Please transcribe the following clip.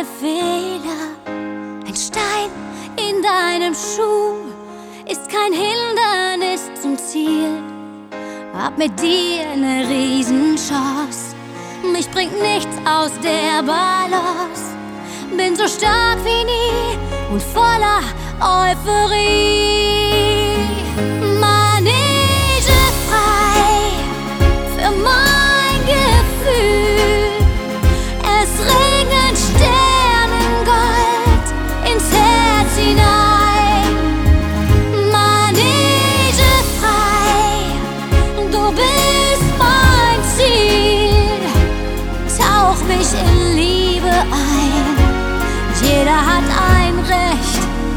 keine Fehler. Ein Stein in deinem Schuh ist kein Hindernis zum Ziel. Hab mit dir eine Riesenchance, mich bringt nichts aus der Balance. Bin so stark wie nie und voller Euphorie.